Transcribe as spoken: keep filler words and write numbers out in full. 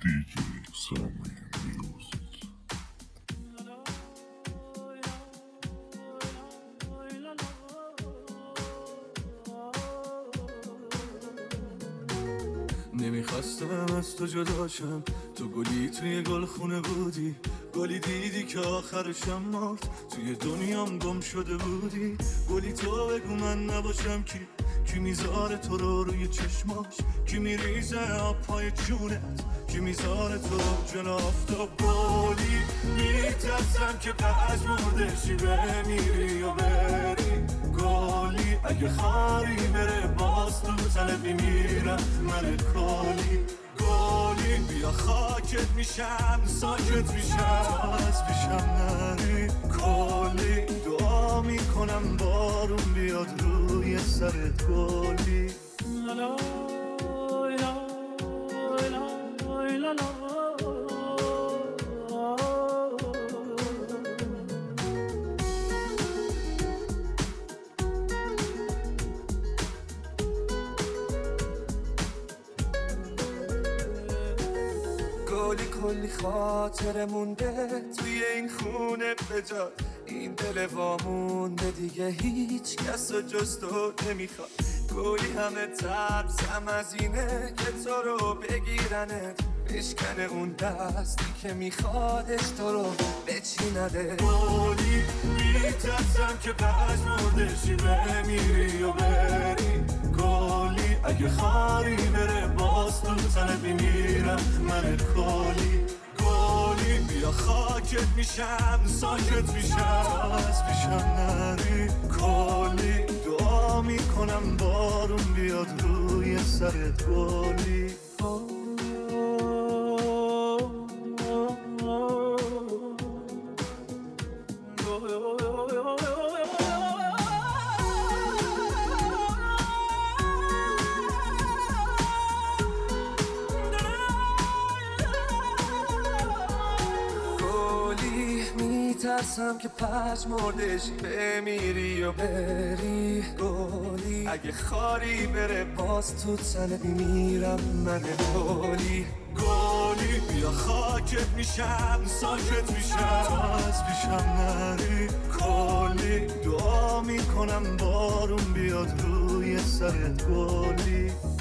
دی جی سامی میوزیک. نمیخواستم از تو جدا شم، تو گلی توی گل خونه بودی، گلی دیدی که آخرشم مرد، توی دنیام گم شده بودی. گلی تو بگو من نباشم کی، کی میذاره تو رو روی چشماش، کی میریزه آب پای جونت، کی میذاره تو رو جلو آفتاب. گلی میترسم که پس مردشی بمیری و بری، گلی اگه خاری بره باز تو تنت میمیرم من. گلی گلی بیا خاکت میشم، ساکت میشم از پیشم نری. گلی دعا میکنم بارون بیاد روی سرت. گلی لالا گلی کلی خاطر مونده توی این خونه بجا، این دل وامونده دیگه هیچ کس و جز تو نمیخواد. گلی همه ترسم از اینه که تو رو بگیرنت، بشکنه اون دستی که میخوادش تو رو بچینده. گلی میترسم که پس مردشی بمیری و بری، گلی اگه خاری بره باز تو تنت میمیرم من. گلی گلی بیا خاکت میشم، ساکت میشم از پیشم نری. گلی دعا میکنم بارون بیاد روی سرت. گلی میترسم که پس مردشی بمیری و بری، گلی اگه خاری بره باز تو تنت میمیرم من. گلی گلی بیا خاکت میشم، ساکت میشم از پیشم نری. گلی دعا میکنم بارون بیاد روی سرت. گلی